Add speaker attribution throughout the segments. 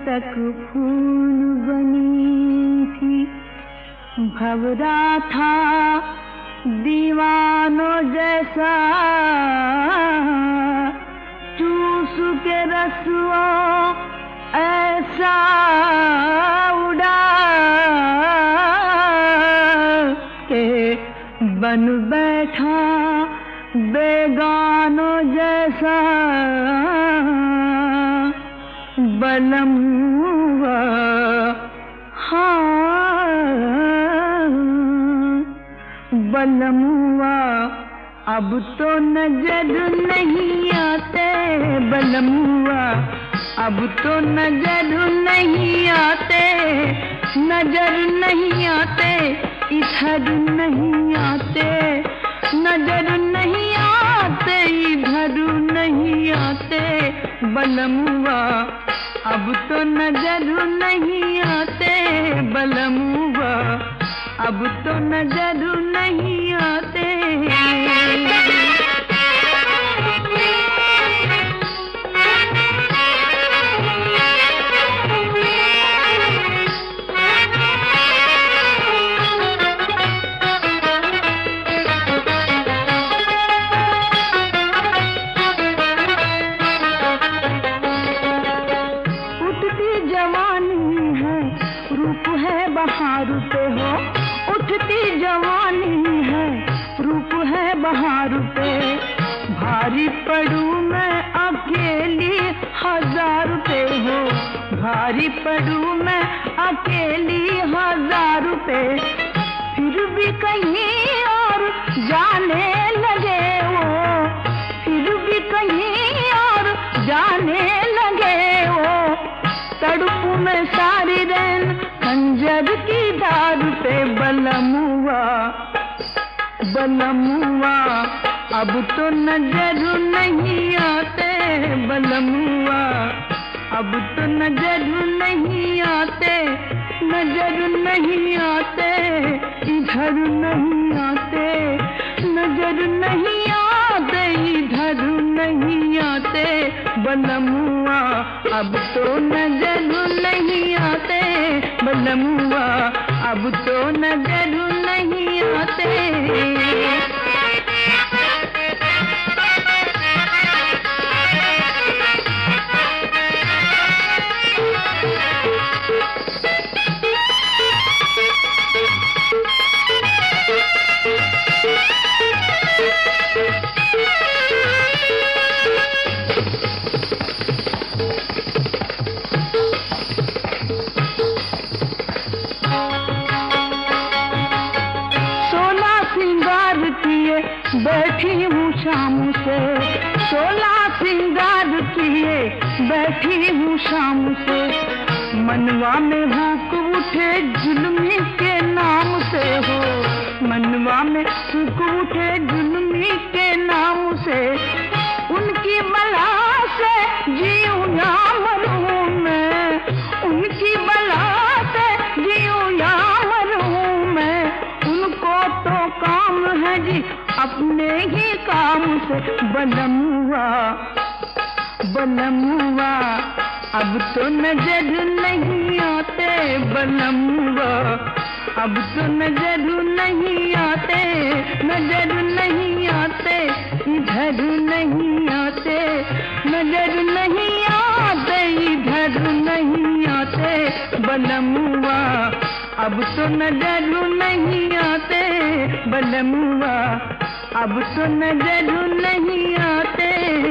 Speaker 1: तक फूल बनी थी, भंवरा था दीवानों जैसा, चूस के रसुओं ऐसा उड़ा के बन बैठा बेगानों जैसा, बलम हुआ हाँ बलम हुआ, अब तो नजर नहीं आते, बलम हुआ अब तो नजर नहीं आते, नजर नहीं आते, इधर नहीं आते, नजर नहीं आते, इधर नहीं आते, बलम हुआ अब तो नजर नहीं आते, बलम हुआ अब तो नजर नहीं आते। बहार पे हो उठती जवानी है, रूप है बहार पे, भारी पड़ू मैं अकेली हजार पे हो, भारी पड़ू मैं अकेली हजार पे, फिर भी कहीं और जाने लगे वो, फिर भी कहीं और जाने लगे वो, तड़प में सारी रैन खंजर की धार पे, बलम हुआ अब तो नजर नहीं आते, बलम हुआ अब तो नजर नहीं आते, नजर नहीं आते, इधर नहीं आते, नजर नहीं आते, इधर नहीं आते, बलम हुआ अब तो नजर नहीं आते, बलम हुआ अब तो नजर नहीं आते। बैठी हूँ शाम से, 16 श्रृंगार किए बैठी हूँ शाम से, मनवा में हुक उठे जुल्मी के नाम से हो, मनवा में हुक उठे जुल्मी के नाम से, उनकी बला से जीऊँ या मरूँ मैं, उनकी बला से जीऊँ या मरूँ मैं, उनको तो काम है जी अपने ही काम से, बलम हुआ अब तो नजर नहीं आते, बलम हुआ अब तो नजर नहीं आते, नजर नहीं आते, इधर नहीं आते, नजर नहीं आते, इधर नहीं आते, बलम हुआ अब तो नजर नहीं आते, बलम हुआ अब तो नजर नहीं आते।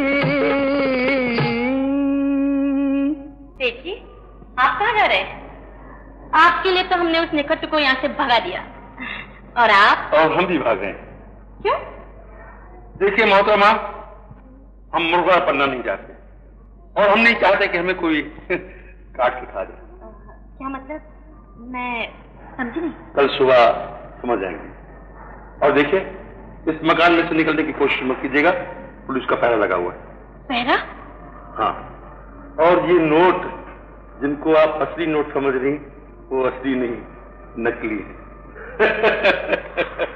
Speaker 2: सेठ जी, आप कहाँ जा रहे हैं? आपके लिए तो हमने उस निकट को यहाँ से भगा दिया, और आप?
Speaker 3: और हम भी भाग गए।
Speaker 2: क्यों?
Speaker 3: देखिए मोहतरमा, हम मुर्गा पन्ना नहीं चाहते, और हम नहीं चाहते कि हमें कोई काट के खा जाए।
Speaker 2: क्या मतलब? मैं समझी नहीं।
Speaker 3: कल सुबह समझ जाएंगे। और देखिए, इस मकान में से निकलने की कोशिश मत कीजिएगा, पुलिस का पहरा लगा हुआ है।
Speaker 2: पहरा?
Speaker 3: हाँ, और ये नोट जिनको आप असली नोट समझ रही, वो असली नहीं, नकली है।